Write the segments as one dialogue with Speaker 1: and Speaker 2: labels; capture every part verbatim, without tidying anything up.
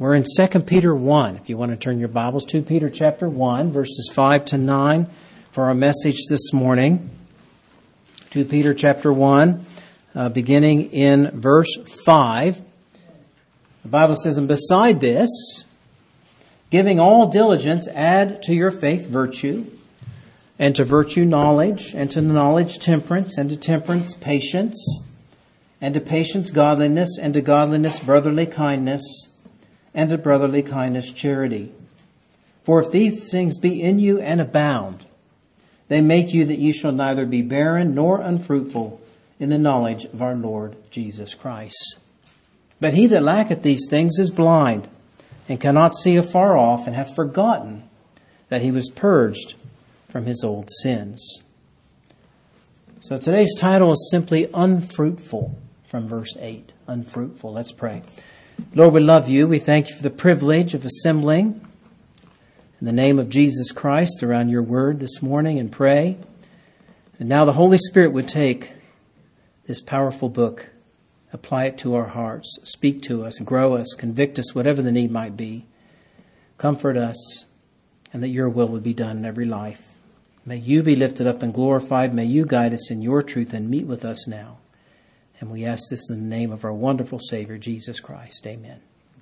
Speaker 1: We're in Second Peter one. If you want to turn your Bibles, Second Peter chapter one, verses five to nine for our message this morning. Second Peter chapter one, uh, beginning in verse five. The Bible says, "And beside this, giving all diligence, add to your faith virtue, and to virtue knowledge, and to knowledge temperance, and to temperance patience, and to patience godliness, and to godliness brotherly kindness, and to brotherly kindness charity. For if these things be in you and abound, they make you that ye shall neither be barren nor unfruitful in the knowledge of our Lord Jesus Christ. But he that lacketh these things is blind, and cannot see afar off, and hath forgotten that he was purged from his old sins." So today's title is simply Unfruitful, from verse eight. Unfruitful. Let's pray. Lord, we love you. We thank you for the privilege of assembling in the name of Jesus Christ around your word this morning and pray. And now the Holy Spirit would take this powerful book, apply it to our hearts, speak to us, grow us, convict us, whatever the need might be. Comfort us, and that your will would be done in every life. May you be lifted up and glorified. May you guide us in your truth and meet with us now. And we ask this in the name of our wonderful Savior, Jesus Christ. Amen.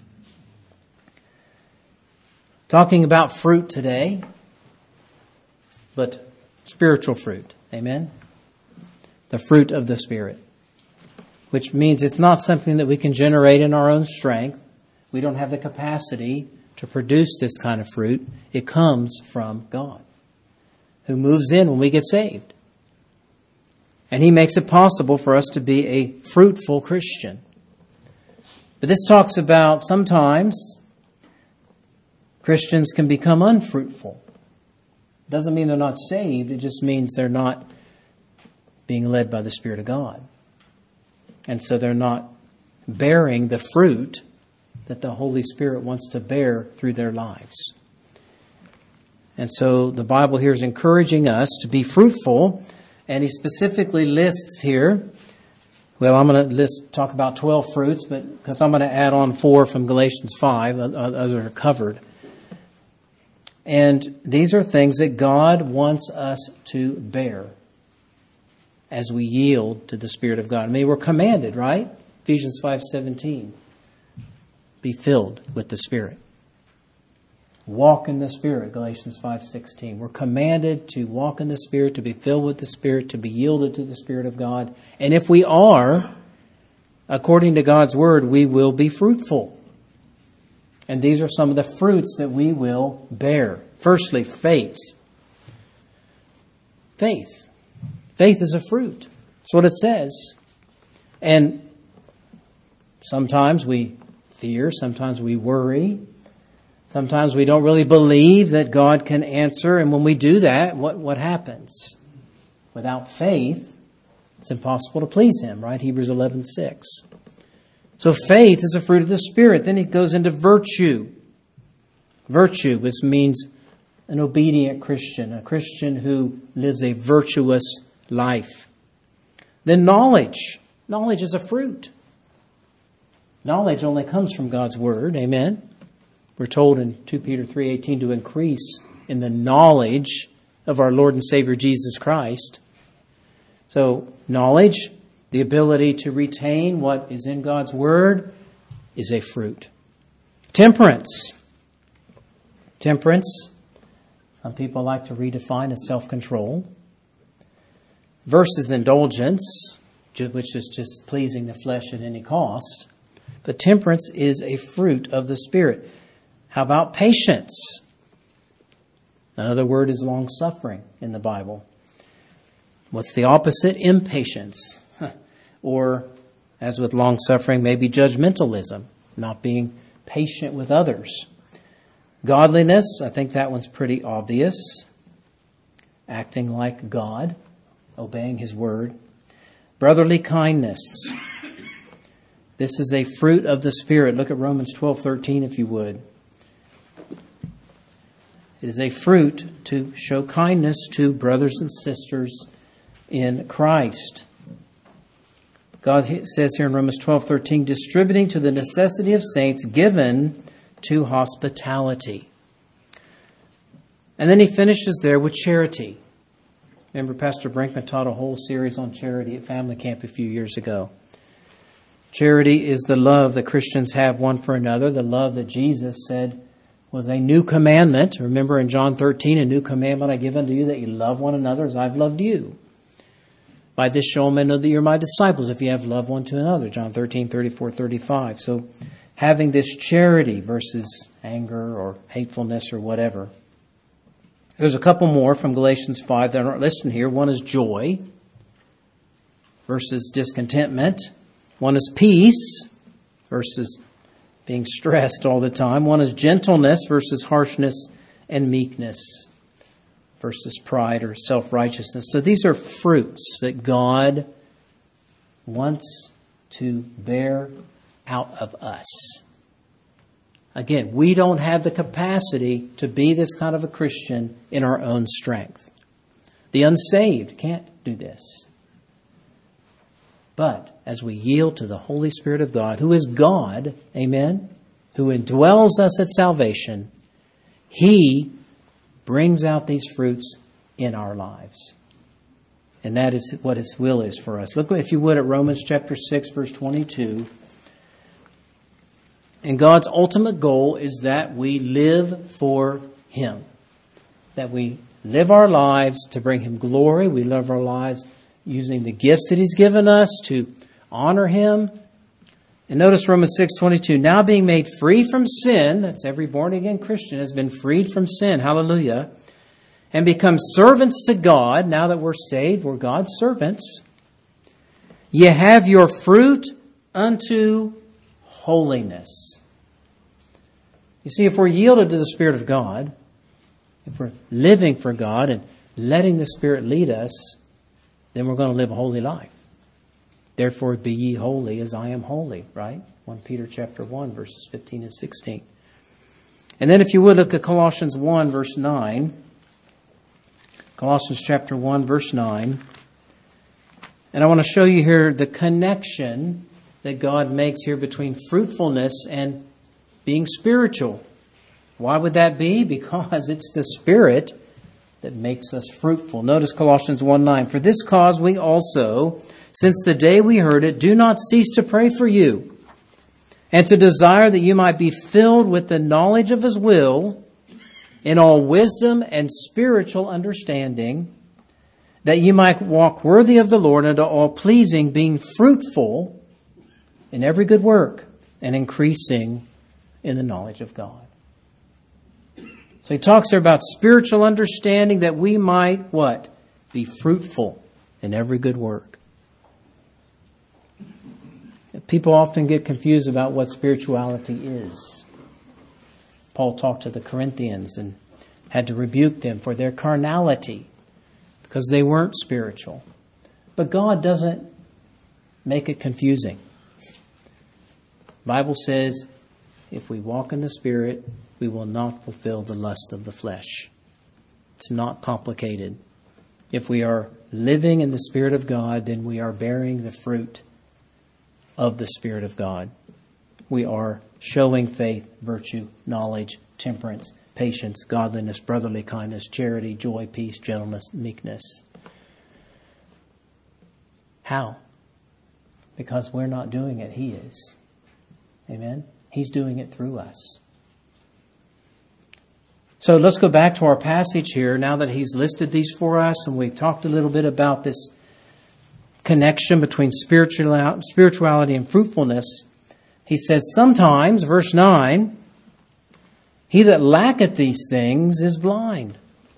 Speaker 1: Talking about fruit today, but spiritual fruit. Amen. The fruit of the Spirit, which means it's not something that we can generate in our own strength. We don't have the capacity to produce this kind of fruit. It comes from God, who moves in when we get saved. And he makes it possible for us to be a fruitful Christian. But this talks about sometimes Christians can become unfruitful. It doesn't mean they're not saved. It just means they're not being led by the Spirit of God. And so they're not bearing the fruit that the Holy Spirit wants to bear through their lives. And so the Bible here is encouraging us to be fruitful. And he specifically lists here, well, I'm going to list talk about twelve fruits, but because I'm going to add on four from Galatians five, others are covered. And these are things that God wants us to bear as we yield to the Spirit of God. I mean, we're commanded, right? Ephesians five seventeen. Be filled with the Spirit. Walk in the Spirit, Galatians five sixteen. We're commanded to walk in the Spirit, to be filled with the Spirit, to be yielded to the Spirit of God. And if we are, according to God's Word, we will be fruitful. And these are some of the fruits that we will bear. Firstly, faith. Faith. Faith is a fruit. That's what it says. And sometimes we fear, sometimes we worry. Sometimes we don't really believe that God can answer. And when we do that, what, what happens? Without faith, it's impossible to please Him, right? Hebrews eleven six. So faith is a fruit of the Spirit. Then it goes into virtue. Virtue, which means an obedient Christian, a Christian who lives a virtuous life. Then knowledge. Knowledge is a fruit. Knowledge only comes from God's Word. Amen. We're told in Second Peter three eighteen to increase in the knowledge of our Lord and Savior Jesus Christ. So knowledge, the ability to retain what is in God's Word, is a fruit. Temperance. Temperance, some people like to redefine as self-control. Versus indulgence, which is just pleasing the flesh at any cost. But temperance is a fruit of the Spirit. How about patience? Another word is long-suffering in the Bible. What's the opposite? Impatience. Or, as with long-suffering, maybe judgmentalism, not being patient with others. Godliness, I think that one's pretty obvious. Acting like God, obeying His word. Brotherly kindness. This is a fruit of the Spirit. Look at Romans twelve thirteen if you would. It is a fruit to show kindness to brothers and sisters in Christ. God says here in Romans twelve thirteen, distributing to the necessity of saints, given to hospitality. And then he finishes there with charity. Remember, Pastor Brinkman taught a whole series on charity at Family Camp a few years ago. Charity is the love that Christians have one for another, the love that Jesus said was a new commandment. Remember in John thirteen, a new commandment I give unto you, that you love one another as I've loved you. By this shall men know that you're my disciples, if you have love one to another. John thirteen, thirty-four, thirty-five. So having this charity versus anger or hatefulness or whatever. There's a couple more from Galatians five that aren't listed here. One is joy versus discontentment. One is peace versus being stressed all the time. One is gentleness versus harshness, and meekness versus pride or self-righteousness. So these are fruits that God wants to bear out of us. Again, we don't have the capacity to be this kind of a Christian in our own strength. The unsaved can't do this. But as we yield to the Holy Spirit of God, who is God, amen, who indwells us at salvation, He brings out these fruits in our lives. And that is what His will is for us. Look, if you would, at Romans chapter six, verse twenty-two. And God's ultimate goal is that we live for Him. That we live our lives to bring Him glory. We live our lives using the gifts that He's given us to honor Him. And notice Romans six twenty-two. Now being made free from sin, that's every born-again Christian has been freed from sin. Hallelujah. And become servants to God. Now that we're saved, we're God's servants. Ye have your fruit unto holiness. You see, if we're yielded to the Spirit of God, if we're living for God and letting the Spirit lead us, then we're going to live a holy life. Therefore be ye holy as I am holy, right? First Peter chapter one, verses fifteen and sixteen. And then if you would look at Colossians one, verse nine. Colossians chapter one, verse nine. And I want to show you here the connection that God makes here between fruitfulness and being spiritual. Why would that be? Because it's the Spirit that makes us fruitful. Notice Colossians one nine. For this cause we also, since the day we heard it, do not cease to pray for you, and to desire that you might be filled with the knowledge of His will in all wisdom and spiritual understanding, that you might walk worthy of the Lord unto all pleasing, being fruitful in every good work and increasing in the knowledge of God. So he talks there about spiritual understanding, that we might, what? Be fruitful in every good work. People often get confused about what spirituality is. Paul talked to the Corinthians and had to rebuke them for their carnality because they weren't spiritual. But God doesn't make it confusing. The Bible says, if we walk in the Spirit, we will not fulfill the lust of the flesh. It's not complicated. If we are living in the Spirit of God, then we are bearing the fruit of the Spirit of God. We are showing faith, virtue, knowledge, temperance, patience, godliness, brotherly kindness, charity, joy, peace, gentleness, meekness. How? Because we're not doing it. He is. Amen? He's doing it through us. So let's go back to our passage here now that he's listed these for us, and we've talked a little bit about this connection between spirituality and fruitfulness. He says, sometimes, verse nine, he that lacketh these things is blind.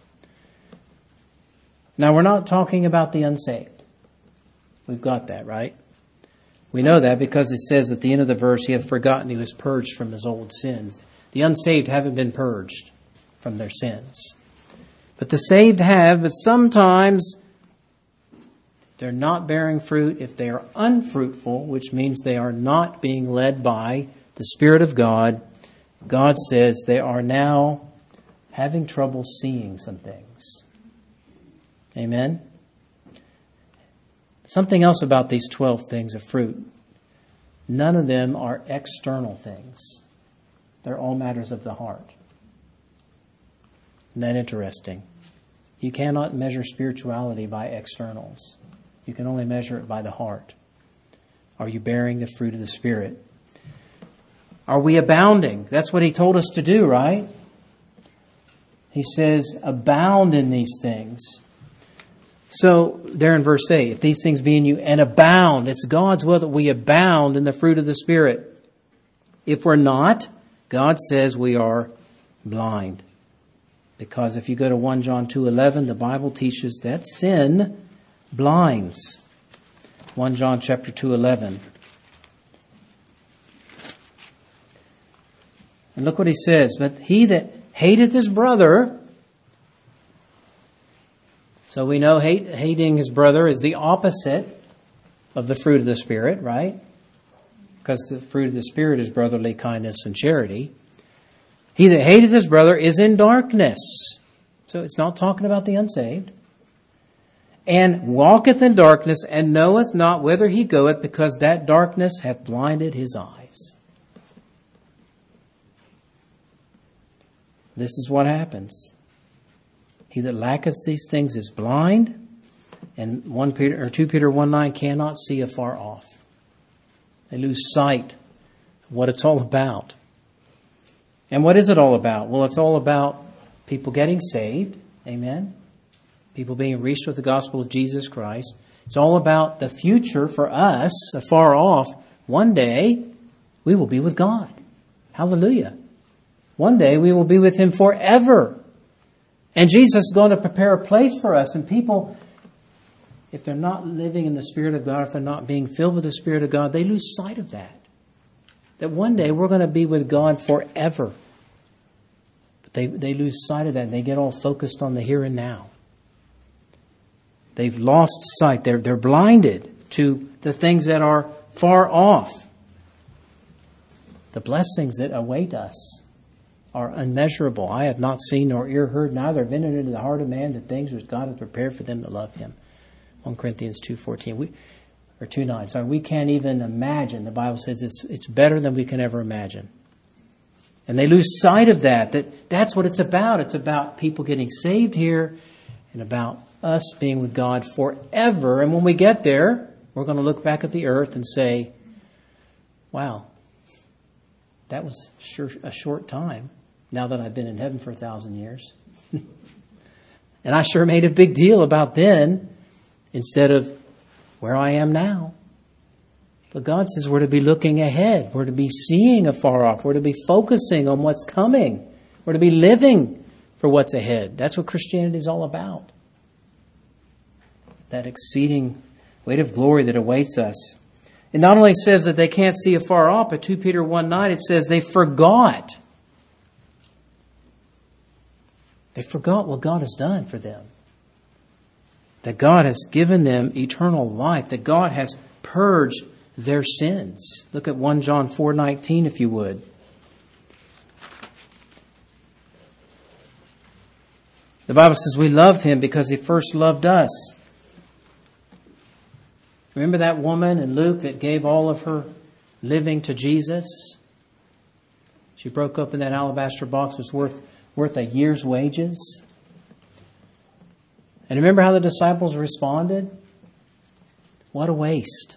Speaker 1: Now, we're not talking about the unsaved. We've got that, right? We know that because it says at the end of the verse, he hath forgotten he was purged from his old sins. The unsaved haven't been purged from their sins. But the saved have, but sometimes they're not bearing fruit if they are unfruitful, which means they are not being led by the Spirit of God. God says they are now having trouble seeing some things. Amen? Something else about these twelve things of fruit. None of them are external things. They're all matters of the heart. Isn't that interesting? You cannot measure spirituality by externals. You can only measure it by the heart. Are you bearing the fruit of the Spirit? Are we abounding? That's what he told us to do, right? He says, abound in these things. So, there in verse eight, if these things be in you and abound, it's God's will that we abound in the fruit of the Spirit. If we're not, God says we are blind. Because if you go to First John two eleven, the Bible teaches that sin blinds. First John chapter two eleven. And look what he says. But he that hateth his brother. So we know hate, hating his brother is the opposite of the fruit of the Spirit, right? Because the fruit of the Spirit is brotherly kindness and charity. He that hateth his brother is in darkness. So it's not talking about the unsaved. And walketh in darkness and knoweth not whither he goeth, because that darkness hath blinded his eyes. This is what happens. He that lacketh these things is blind, and one Peter or two Peter one nine cannot see afar off. They lose sight of what it's all about. And what is it all about? Well, it's all about people getting saved. Amen. People being reached with the gospel of Jesus Christ. It's all about the future for us, afar off. One day, we will be with God. Hallelujah. One day, we will be with Him forever. And Jesus is going to prepare a place for us. And people, if they're not living in the Spirit of God, if they're not being filled with the Spirit of God, they lose sight of that. That one day, we're going to be with God forever. But they, they lose sight of that, and they get all focused on the here and now. They've lost sight. They're, they're blinded to the things that are far off. The blessings that await us are unmeasurable. I have not seen nor ear heard, neither have entered into the heart of man the things which God has prepared for them that love Him. First Corinthians two fourteen, we, or two nine. Sorry, we can't even imagine. The Bible says it's it's better than we can ever imagine. And they lose sight of that. That that's what it's about. It's about people getting saved here, and about us being with God forever. And when we get there, we're going to look back at the earth and say, wow, that was sure a short time now that I've been in heaven for a thousand years. And I sure made a big deal about then instead of where I am now. But God says we're to be looking ahead. We're to be seeing afar off. We're to be focusing on what's coming. We're to be living for what's ahead. That's what Christianity is all about. That exceeding weight of glory that awaits us. It not only says that they can't see afar off, but Second Peter one nine, it says they forgot. They forgot what God has done for them. That God has given them eternal life. That God has purged their sins. Look at First John four nineteen, if you would. The Bible says we love Him because He first loved us. Remember that woman in Luke that gave all of her living to Jesus? She broke open that alabaster box, was worth worth a year's wages. And remember how the disciples responded? What a waste.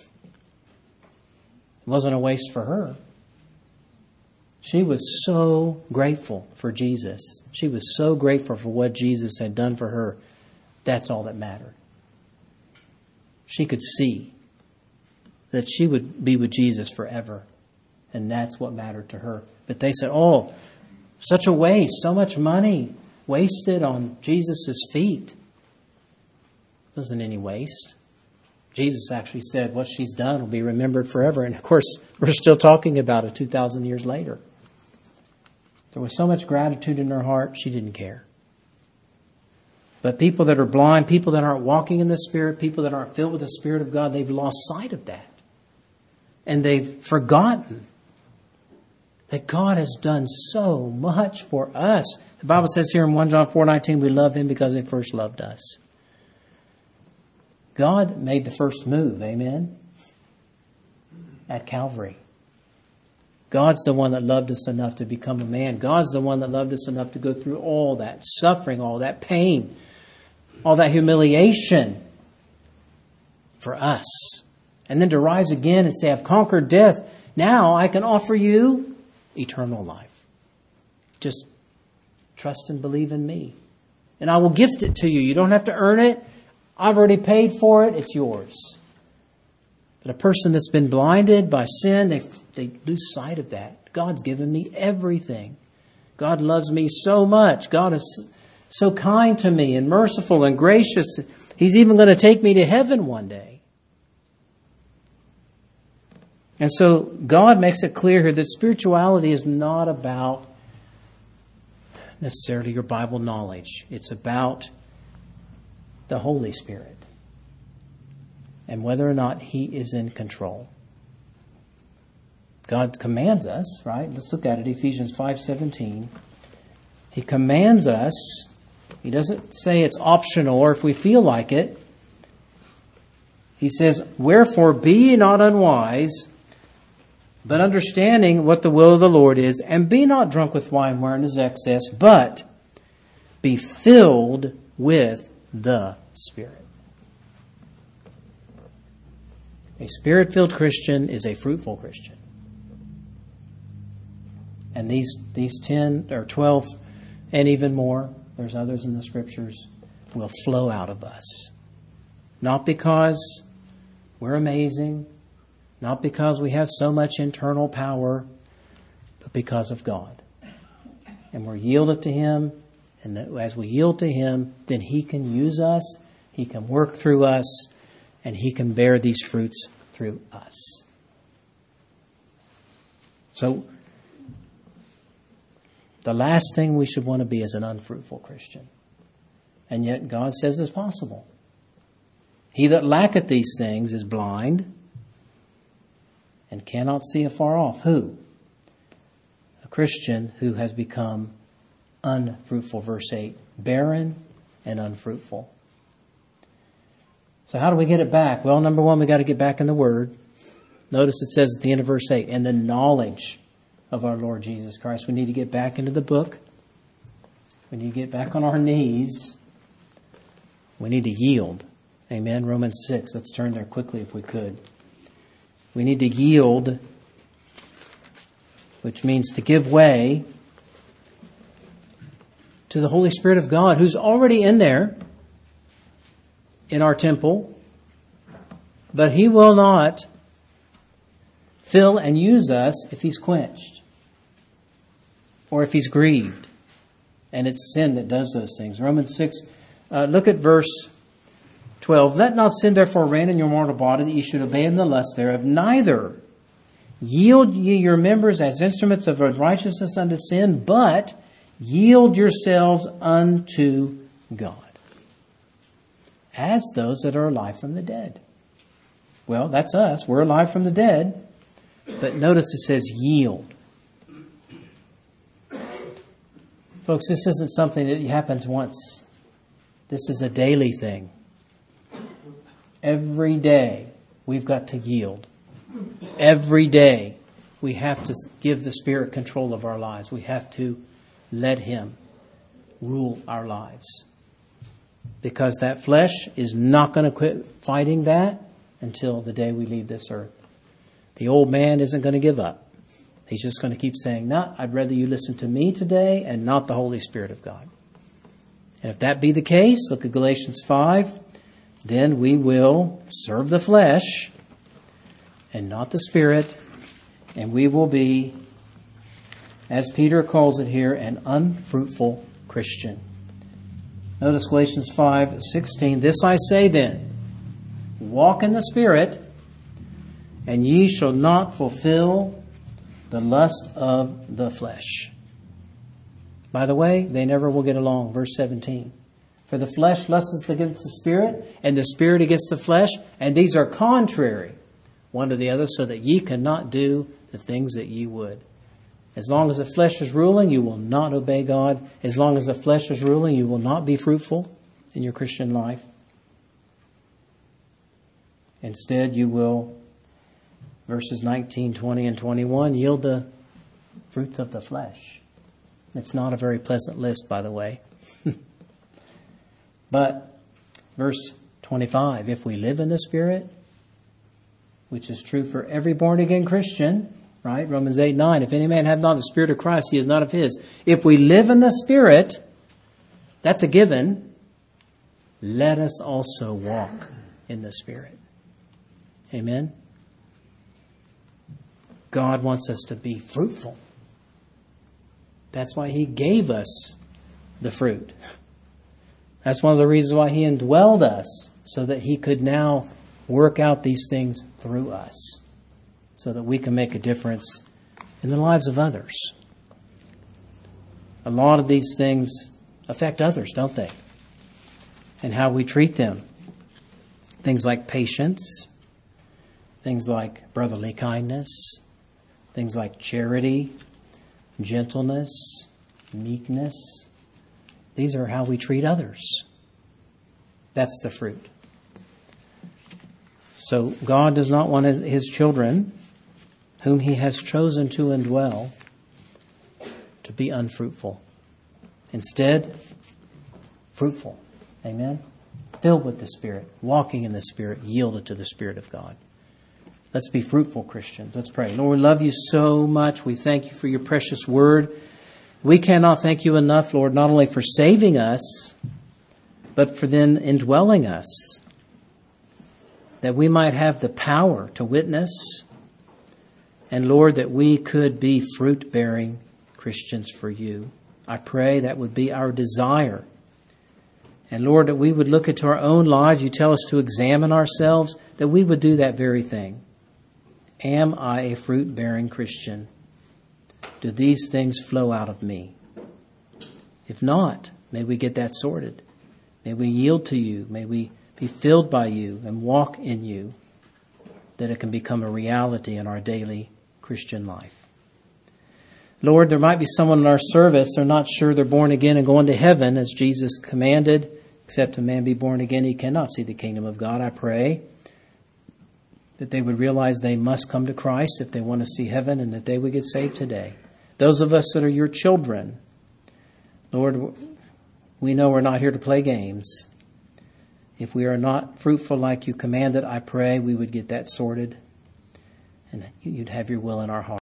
Speaker 1: It wasn't a waste for her. She was so grateful for Jesus. She was so grateful for what Jesus had done for her. That's all that mattered. She could see that she would be with Jesus forever. And that's what mattered to her. But they said, oh, such a waste, so much money wasted on Jesus' feet. It wasn't any waste. Jesus actually said what she's done will be remembered forever. And of course, we're still talking about it two thousand years later. There was so much gratitude in her heart, she didn't care. But people that are blind, people that aren't walking in the Spirit, people that aren't filled with the Spirit of God, they've lost sight of that. And they've forgotten that God has done so much for us. The Bible says here in First John four nineteen, we love Him because He first loved us. God made the first move, amen, at Calvary. God's the one that loved us enough to become a man. God's the one that loved us enough to go through all that suffering, all that pain, all that humiliation for us. And then to rise again and say, I've conquered death. Now I can offer you eternal life. Just trust and believe in me. And I will gift it to you. You don't have to earn it. I've already paid for it. It's yours. But a person that's been blinded by sin, they, they lose sight of that. God's given me everything. God loves me so much. God is so kind to me and merciful and gracious. He's even going to take me to heaven one day. And so God makes it clear here that spirituality is not about necessarily your Bible knowledge. It's about the Holy Spirit and whether or not He is in control. God commands us, right? Let's look at it, Ephesians five seventeen. He commands us. He doesn't say it's optional or if we feel like it. He says, wherefore be ye not unwise, but understanding what the will of the Lord is, and be not drunk with wine wherein is excess, but be filled with the Spirit. A Spirit-filled Christian is a fruitful Christian. And these these ten or twelve and even more, there's others in the Scriptures, will flow out of us. Not because we're amazing, not because we have so much internal power, but because of God. And we're yielded to Him, and that as we yield to Him, then He can use us, He can work through us, and He can bear these fruits through us. So, the last thing we should want to be is an unfruitful Christian. And yet God says it's possible. He that lacketh these things is blind and cannot see afar off. Who? A Christian who has become unfruitful. Verse eight. Barren and unfruitful. So how do we get it back? Well, number one, we got to get back in the Word. Notice it says at the end of verse eight, and the knowledge of our Lord Jesus Christ. We need to get back into the book. We need to get back on our knees. We need to yield. Amen. Romans six. Let's turn there quickly if we could. We need to yield, which means to give way to the Holy Spirit of God, who's already in there in our temple, but He will not fill and use us if He's quenched or if He's grieved. And it's sin that does those things. Romans six, uh, look at verse twelve. Let not sin therefore reign in your mortal body, that ye should obey in the lust thereof. Neither yield ye your members as instruments of righteousness unto sin, but yield yourselves unto God as those that are alive from the dead. Well, that's us. We're alive from the dead. But notice it says yield. Folks, this isn't something that happens once. This is a daily thing. Every day we've got to yield. Every day we have to give the Spirit control of our lives. We have to let Him rule our lives. Because that flesh is not going to quit fighting that until the day we leave this earth. The old man isn't going to give up. He's just going to keep saying, no, I'd rather you listen to me today and not the Holy Spirit of God. And if that be the case, look at Galatians five. Then we will serve the flesh and not the Spirit. And we will be, as Peter calls it here, an unfruitful Christian. Notice Galatians five sixteen. This I say then, walk in the Spirit, and ye shall not fulfill the lust of the flesh. By the way, they never will get along. Verse seventeen. For the flesh lusteth against the Spirit, and the Spirit against the flesh, and these are contrary one to the other, so that ye cannot do the things that ye would. As long as the flesh is ruling, you will not obey God. As long as the flesh is ruling, you will not be fruitful in your Christian life. Instead, you will, verses nineteen, twenty, and twenty-one, yield the fruits of the flesh. It's not a very pleasant list, by the way. But verse twenty-five, if we live in the Spirit, which is true for every born-again Christian, right? Romans eight nine, if any man have not the Spirit of Christ, he is not of his. If we live in the Spirit, that's a given. Let us also walk in the Spirit. Amen? God wants us to be fruitful. That's why He gave us the fruit. That's one of the reasons why He indwelled us, so that He could now work out these things through us, so that we can make a difference in the lives of others. A lot of these things affect others, don't they? And how we treat them. Things like patience, things like brotherly kindness, things like charity, gentleness, meekness. These are how we treat others. That's the fruit. So God does not want His, his children, whom He has chosen to indwell, to be unfruitful. Instead, fruitful. Amen? Filled with the Spirit, walking in the Spirit, yielded to the Spirit of God. Let's be fruitful Christians. Let's pray. Lord, we love You so much. We thank You for Your precious word. We cannot thank You enough, Lord, not only for saving us, but for then indwelling us, that we might have the power to witness, and Lord, that we could be fruit-bearing Christians for You. I pray that would be our desire. And Lord, that we would look into our own lives. You tell us to examine ourselves, that we would do that very thing. Am I a fruit-bearing Christian? Do these things flow out of me? If not, may we get that sorted. May we yield to You. May we be filled by You and walk in You, that it can become a reality in our daily Christian life. Lord, there might be someone in our service, they're not sure they're born again and going to heaven as Jesus commanded. Except a man be born again, he cannot see the kingdom of God. I pray that they would realize they must come to Christ if they want to see heaven, and that they would get saved today. Those of us that are Your children, Lord, we know we're not here to play games. If we are not fruitful like You commanded, I pray we would get that sorted, and You'd have Your will in our heart.